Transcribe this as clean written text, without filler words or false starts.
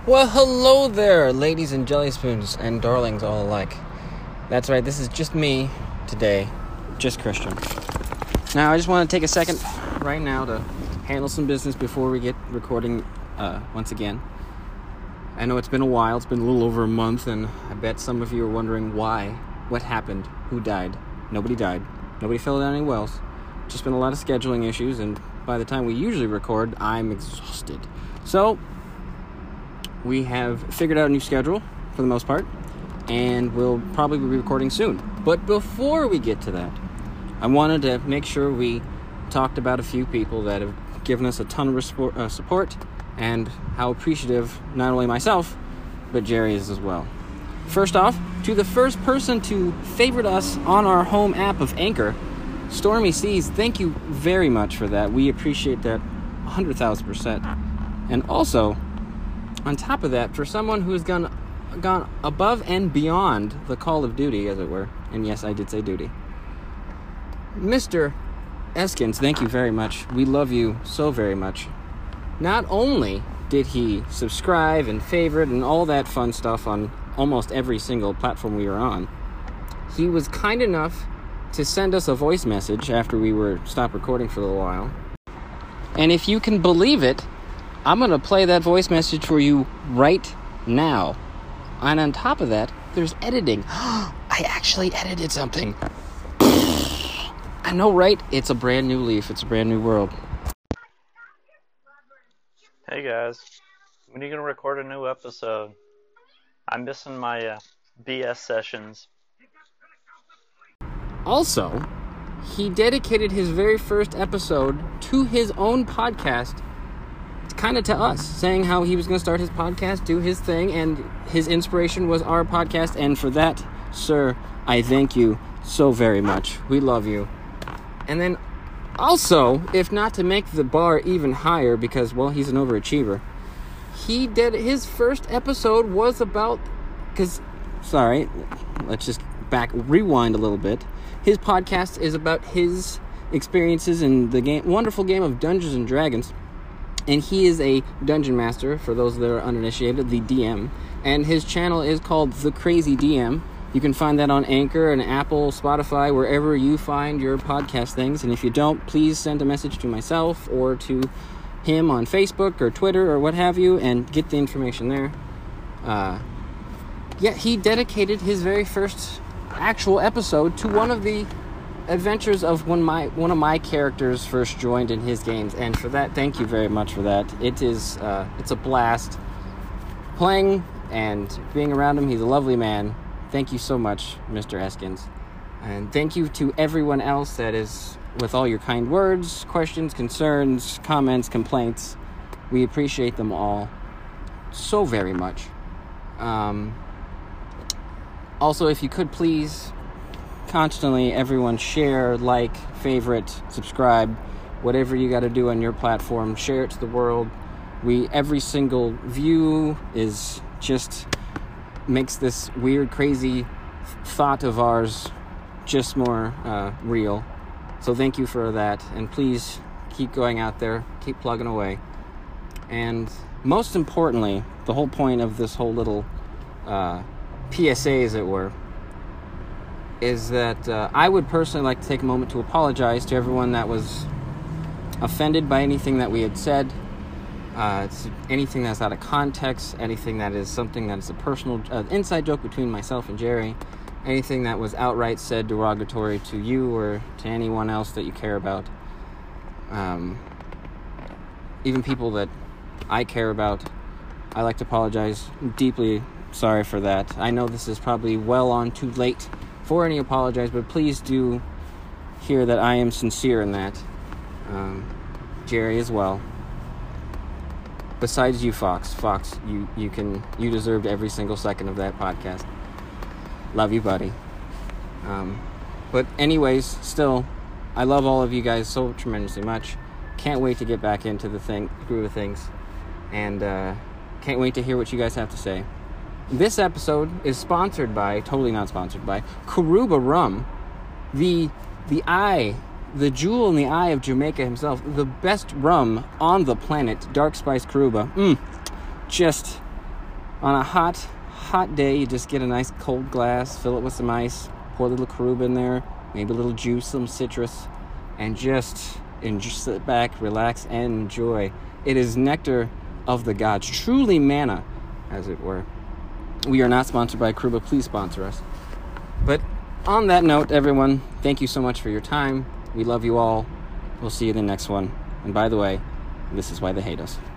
Well, hello there, ladies and jelly spoons and darlings all alike. That's right, this is just me today, just Christian. Now, I just want to take a second right now to handle some business before we get recording once again. I know it's been a while, it's been a little over a month, and I bet some of you are wondering why, what happened, who died. Nobody died. Nobody fell down any wells. Just been a lot of scheduling issues, and by the time we usually record, I'm exhausted. So, we have figured out a new schedule, for the most part, and we'll probably be recording soon. But before we get to that, I wanted to make sure we talked about a few people that have given us a ton of support, and how appreciative not only myself, but Jerry is as well. First off, to the first person to favorite us on our home app of Anchor, Stormy Seas, thank you very much for that. We appreciate that 100,000%. And also, on top of that, for someone who has gone above and beyond the call of duty, as it were, and yes, I did say duty, Mr. Eskins, thank you very much. We love you so very much. Not only did he subscribe and favorite and all that fun stuff on almost every single platform we were on, he was kind enough to send us a voice message after we were stopped recording for a little while. And if you can believe it, I'm going to play that voice message for you right now. And on top of that, there's editing. I actually edited something. I know, right? It's a brand new leaf. It's a brand new world. Hey guys, when are you going to record a new episode? I'm missing my BS sessions. Also, he dedicated his very first episode to his own podcast, kind of to us, saying how he was going to start his podcast, do his thing, and his inspiration was our podcast, and for that, sir, I thank you so very much. We love you. And then also, if not to make the bar even higher, because, well, he's an overachiever, he did his first episode was about, let's just rewind a little bit. His podcast is about his experiences in the wonderful game of Dungeons and Dragons. And he is a dungeon master, for those that are uninitiated, the DM. And his channel is called The Crazy DM. You can find that on Anchor and Apple, Spotify, wherever you find your podcast things. And if you don't, please send a message to myself or to him on Facebook or Twitter or what have you, and get the information there. He dedicated his very first actual episode to one of the adventures of one of my characters first joined in his games, and for that, thank you very much for that. It's a blast playing and being around him. He's a lovely man. Thank you so much, Mr. Eskins, and thank you to everyone else that is with all your kind words, questions, concerns, comments, complaints. We appreciate them all so very much. Also, if you could please constantly, everyone, share, like, favorite, subscribe, whatever you got to do on your platform. Share it to the world. Every single view is just makes this weird, crazy thought of ours just more real. So thank you for that, and please keep going out there, keep plugging away. And most importantly, the whole point of this whole little PSA, as it were, is that I would personally like to take a moment to apologize to everyone that was offended by anything that we had said. It's anything that's out of context, anything that is something that is a personal inside joke between myself and Jerry, anything that was outright said derogatory to you or to anyone else that you care about. Even people that I care about, I like to apologize. Deeply sorry for that. I know this is probably well on too late for any apologize, but please do hear that I am sincere in that. Jerry as well. Besides you, Fox, you deserved every single second of that podcast. Love you, buddy. But anyways, still, I love all of you guys so tremendously much. Can't wait to get back into the groove of things, and can't wait to hear what you guys have to say. This episode is totally not sponsored by, Karuba Rum, the jewel in the eye of Jamaica himself, the best rum on the planet, Dark Spice Karuba. Just On a hot day, you just get a nice cold glass, fill it with some ice, pour a little Karuba in there, maybe a little juice, some citrus, and just sit back, relax, and enjoy. It is nectar of the gods, truly manna, as it were. We are not sponsored by Karuba. Please sponsor us. But on that note, everyone, thank you so much for your time. We love you all. We'll see you in the next one. And by the way, this is why they hate us.